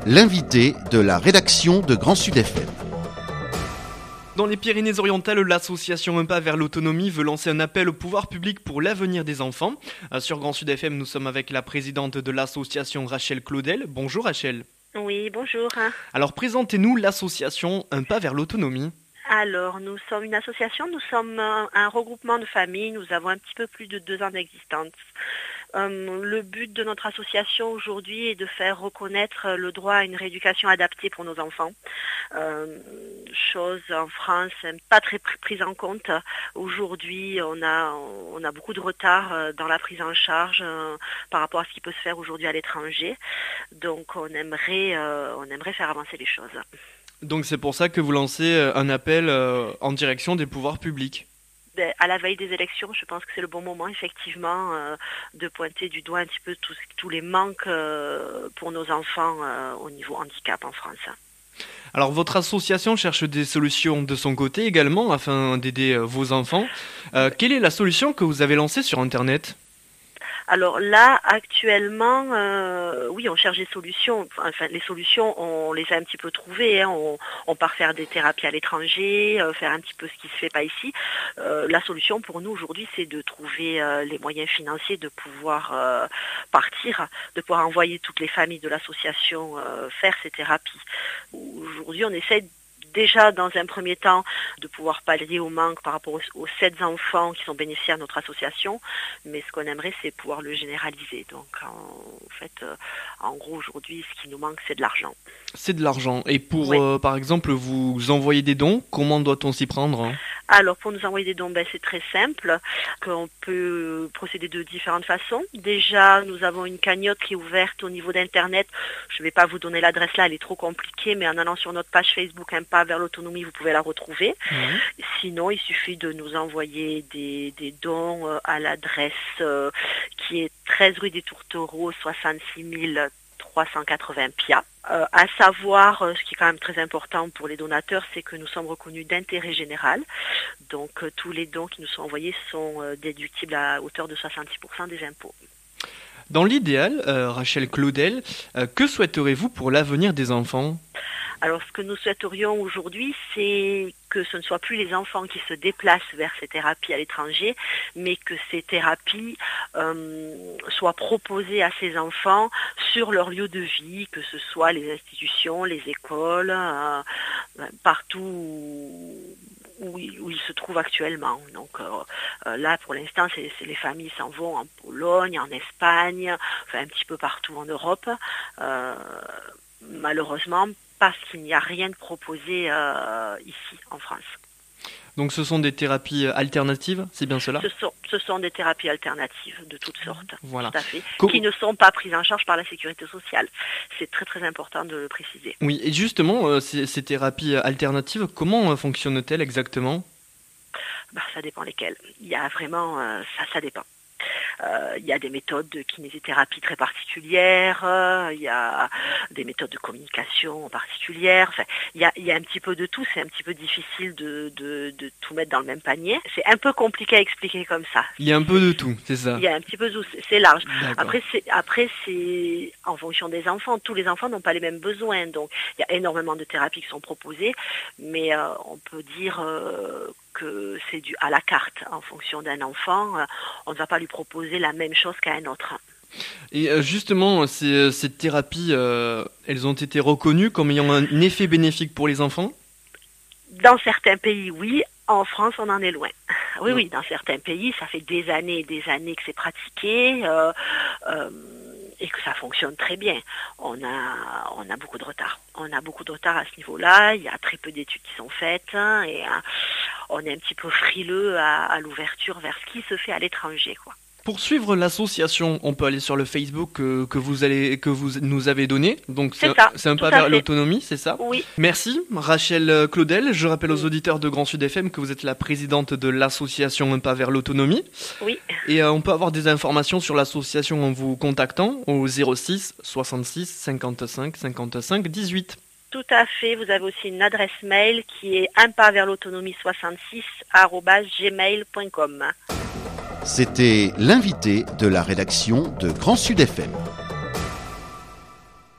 l'invité de la rédaction de Grand Sud FM. Dans les Pyrénées-Orientales, l'association Un pas vers l'autonomie veut lancer un appel au pouvoir public pour l'avenir des enfants. Sur Grand Sud FM, nous sommes avec la présidente de l'association, Rachel Claudel. Bonjour Rachel. Oui, bonjour. Alors présentez-nous l'association Un pas vers l'autonomie. Alors, nous sommes une association, nous sommes un regroupement de familles, nous avons un petit peu plus de 2 ans d'existence. Le but de notre association aujourd'hui est de faire reconnaître le droit à une rééducation adaptée pour nos enfants. Chose en France pas très prise en compte. Aujourd'hui, on a beaucoup de retard dans la prise en charge par rapport à ce qui peut se faire aujourd'hui à l'étranger. Donc on aimerait faire avancer les choses. Donc c'est pour ça que vous lancez un appel en direction des pouvoirs publics. À la veille des élections, je pense que c'est le bon moment, effectivement, de pointer du doigt un petit peu tous les manques pour nos enfants au niveau handicap en France. Alors votre association cherche des solutions de son côté également afin d'aider vos enfants. Quelle est la solution que vous avez lancée sur Internet ? Alors là, actuellement, oui, on cherche des solutions. Enfin, les solutions, on les a un petit peu trouvées. Hein. On part faire des thérapies à l'étranger, faire un petit peu ce qui se fait pas ici. La solution pour nous aujourd'hui, c'est de trouver les moyens financiers de pouvoir partir, de pouvoir envoyer toutes les familles de l'association faire ces thérapies. Aujourd'hui, on essaie déjà dans un premier temps de pouvoir pallier au manque par rapport aux 7 enfants qui sont bénéficiaires de notre association, mais ce qu'on aimerait c'est pouvoir le généraliser. Donc en gros aujourd'hui ce qui nous manque c'est de l'argent. C'est de l'argent. Et pour oui. Par exemple vous envoyer des dons, comment doit-on s'y prendre ? Alors pour nous envoyer des dons, c'est très simple, qu'on peut procéder de différentes façons. Déjà, nous avons une cagnotte qui est ouverte au niveau d'Internet. Je ne vais pas vous donner l'adresse là, elle est trop compliquée, mais en allant sur notre page Facebook Un pas vers l'autonomie, vous pouvez la retrouver. Sinon, il suffit de nous envoyer des dons à l'adresse qui est 13 rue des Tourtereaux, 66 380 Pia. À savoir, ce qui est quand même très important pour les donateurs, c'est que nous sommes reconnus d'intérêt général. Donc tous les dons qui nous sont envoyés sont déductibles à hauteur de 66% des impôts. Dans l'idéal, Rachel Claudel, que souhaiterez-vous pour l'avenir des enfants ? Alors ce que nous souhaiterions aujourd'hui, c'est que ce ne soit plus les enfants qui se déplacent vers ces thérapies à l'étranger, mais que ces thérapies soient proposées à ces enfants sur leur lieu de vie, que ce soit les institutions, les écoles, partout où ils se trouvent actuellement. Donc là, pour l'instant, c'est les familles s'en vont en Pologne, en Espagne, enfin un petit peu partout en Europe. Malheureusement, parce qu'il n'y a rien de proposé ici, en France. Donc ce sont des thérapies alternatives, c'est bien cela ? Ce sont des thérapies alternatives de toutes sortes, voilà. Tout à fait, qui ne sont pas prises en charge par la sécurité sociale. C'est très très important de le préciser. Oui, et justement, ces thérapies alternatives, comment fonctionnent-elles exactement ? Ça dépend lesquelles. Il y a vraiment, ça dépend. Il y a des méthodes de kinésithérapie très particulières, il y a des méthodes de communication particulières, enfin, il y a un petit peu de tout, c'est un petit peu difficile de tout mettre dans le même panier. C'est un peu compliqué à expliquer comme ça. Il y a un peu de tout, c'est ça. Il y a un petit peu de tout, c'est large. D'accord. Après, c'est en fonction des enfants. Tous les enfants n'ont pas les mêmes besoins, donc il y a énormément de thérapies qui sont proposées, mais on peut dire que c'est dû à la carte. En fonction d'un enfant, on ne va pas lui proposer la même chose qu'à un autre. Et justement, ces thérapies, elles ont été reconnues comme ayant un effet bénéfique pour les enfants ? Dans certains pays, oui. En France, on en est loin. Oui, dans certains pays, ça fait des années et des années que c'est pratiqué et que ça fonctionne très bien. On a beaucoup de retard. On a beaucoup de retard à ce niveau-là. Il y a très peu d'études qui sont faites et on est un petit peu frileux à l'ouverture vers ce qui se fait à l'étranger, quoi. Pour suivre l'association, on peut aller sur le Facebook que vous nous avez donné. Donc c'est un pas vers l'autonomie, c'est ça ? Oui. Merci Rachel Claudel. Je rappelle aux auditeurs de Grand Sud FM que vous êtes la présidente de l'association Un pas vers l'autonomie. Oui. Et on peut avoir des informations sur l'association en vous contactant au 06 66 55 55 18. Tout à fait. Vous avez aussi une adresse mail qui est unpasversl'autonomie66@gmail.com. C'était l'invité de la rédaction de Grand Sud FM.